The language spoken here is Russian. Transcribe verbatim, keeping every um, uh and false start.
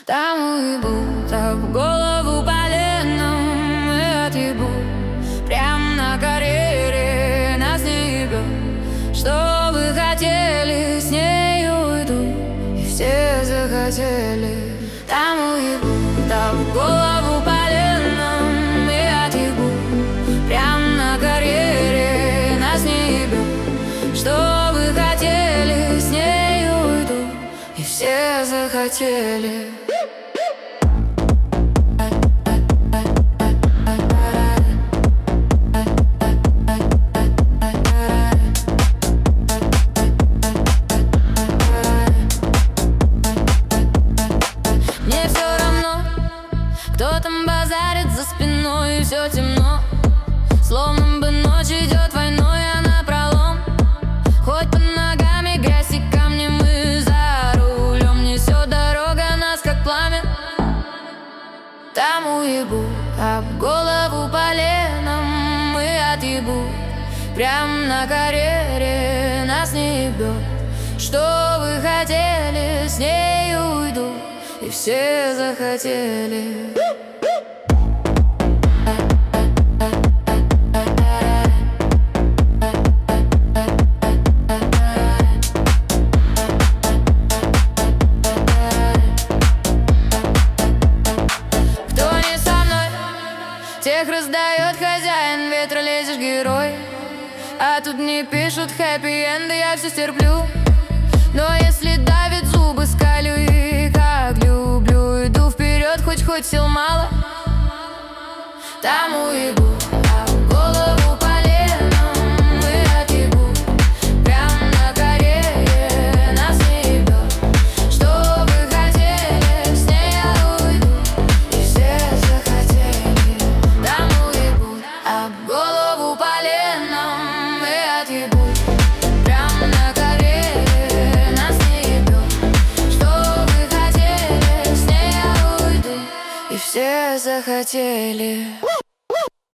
Там уйдут, а в голову поленом мы отъебу. Прям на карьере нас не ебет. Что вы хотели, с ней уйду. И все захотели. Там уйдут, а в голову поленом мы отъебу. Прям на карьере нас не ебет. Что вы хотели, с ней уйду. И все захотели. Кто там базарит за спиной, и все темно. Словно бы ночь идет войной, а напролом. Хоть под ногами грязь и камни, мы за рулем. Несет дорога нас, как пламя. Там уебу, а в голову поленом мы отъебу. Прям на карьере нас не ебет. Что вы хотели, с ней уйду. И все захотели. Кто не со мной, тех раздает хозяин. Ветра лезешь, герой. А тут не пишут хэппи-энды, я все стерплю. Но если давит зубы, скалю и как люблю. Иду вперед, хоть хоть сил мало. Там уебу, а в голову поленом мы отъебу. Прям на карьере нас не ебет. Что вы хотели, с ней я уйду. И все захотели. Там уебу, а в голову поленом мы отъебу. Прям на карьере нас не ебет. Что вы хотели, с ней я уйду. И все захотели.